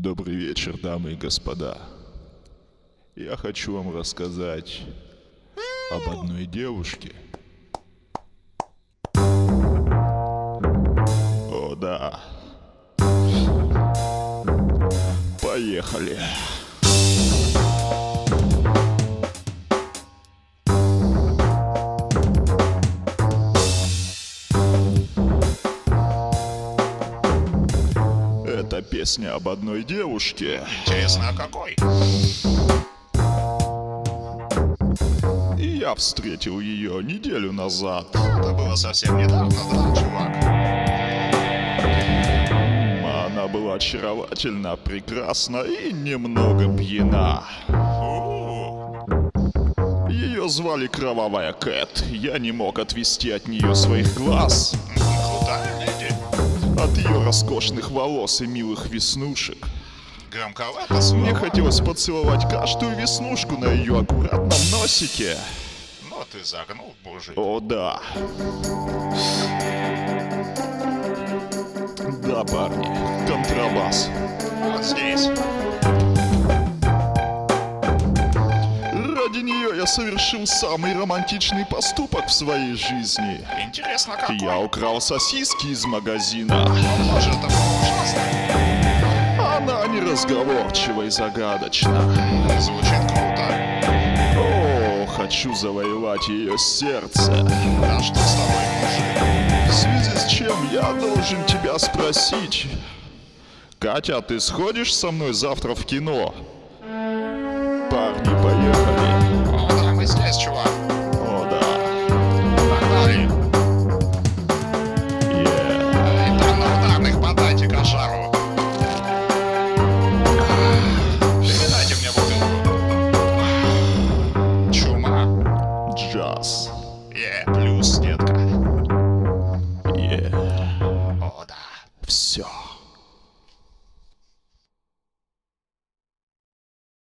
Добрый вечер, дамы и господа. Я хочу вам рассказать об одной девушке. О, да. Поехали. Это песня об одной девушке. Интересно, а какой? И я встретил ее неделю назад. Это было совсем недавно, да, чувак? Она была очаровательна, прекрасна и немного пьяна. Ее звали Кровавая Кэт. Я не мог отвести от нее своих глаз. Крутая леди. От ее роскошных волос и милых веснушек. Громковато Мне слово. хотелось поцеловать каждую веснушку на ее аккуратном носике. Но ты загнул, боже. О, да. Да, парни, контрабас. Вот здесь. Ради нее я совершил самый романтичный поступок в своей жизни. Интересно, какой? Я украл сосиски из магазина. Боже, это было ужасно. Она неразговорчива и загадочна. Звучит круто. О, хочу завоевать ее сердце. А что с тобой, мужик? В связи с чем я должен тебя спросить. Катя, ты сходишь со мной завтра в кино? Парни, поехали. О, да, мы здесь, чувак. О, да. Погнали. Yeah. И там на ударных подайте кошару. Передайте мне бутылку. Чума. Джаз. Плюс, детка. Yeah. О, да. Все.